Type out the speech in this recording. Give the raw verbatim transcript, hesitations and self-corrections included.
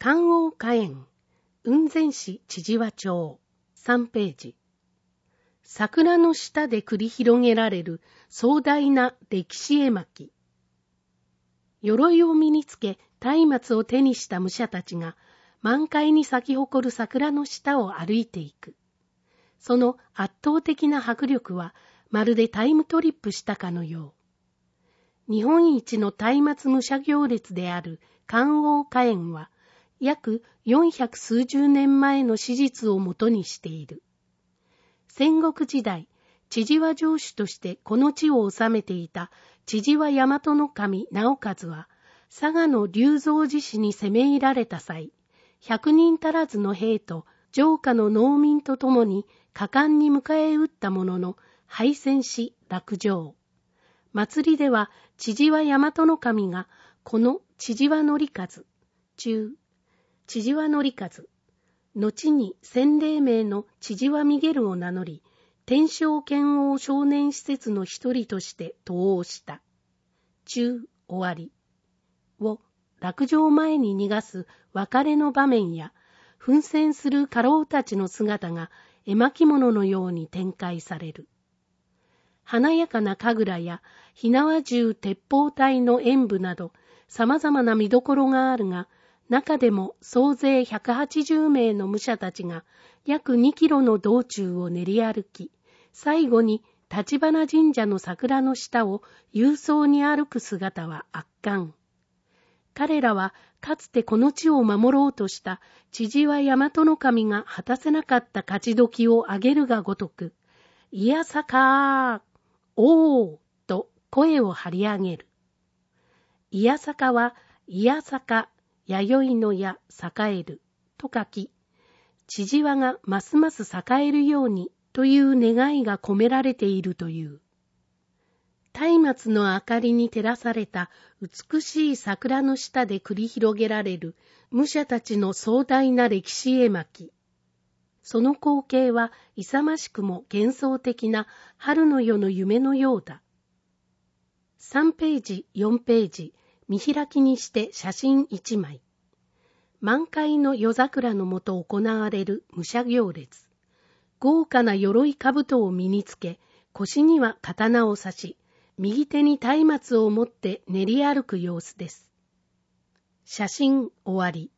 観桜花園、雲仙市千々和町、さんページ。桜の下で繰り広げられる壮大な歴史絵巻。鎧を身につけ、松明を手にした武者たちが、満開に咲き誇る桜の下を歩いていく。その圧倒的な迫力は、まるでタイムトリップしたかのよう。日本一の松明武者行列である観桜花園は、約よんひゃく数十年前の史実をもとにしている。戦国時代、千々和城主としてこの地を治めていた千々和大和守直一は、佐賀の龍造寺市に攻め入られた際、百人足らずの兵と城下の農民とともに果敢に迎え撃ったものの敗戦し落城。祭りでは千々和大和守がこの千々和則一、中、千々和則一、後に洗礼名の千々和ミゲルを名乗り、天正剣王少年施設の一人として登王した。中終わりを落城前に逃がす別れの場面や、奮戦する家老たちの姿が絵巻物のように展開される。華やかな神楽や火縄銃鉄砲隊の演舞など様々な見どころがあるが、中でも総勢ひゃくはちじゅうめいの武者たちが約にキロの道中を練り歩き、最後に立花神社の桜の下を勇壮に歩く姿は圧巻。彼らはかつてこの地を守ろうとした千々和大和守が果たせなかった勝ち時をあげるがごとく、いやさかー、おーと声を張り上げる。いやさかは、いやさか、弥生のや栄えると書き、千々和がますます栄えるようにという願いが込められているという。松明の明かりに照らされた美しい桜の下で繰り広げられる武者たちの壮大な歴史絵巻。その光景は勇ましくも幻想的な春の夜の夢のようだ。さんページ、よんページ、見開きにして写真いちまい。満開の夜桜のもと行われる武者行列。豪華な鎧兜を身につけ、腰には刀を差し、右手に松明を持って練り歩く様子です。写真終わり。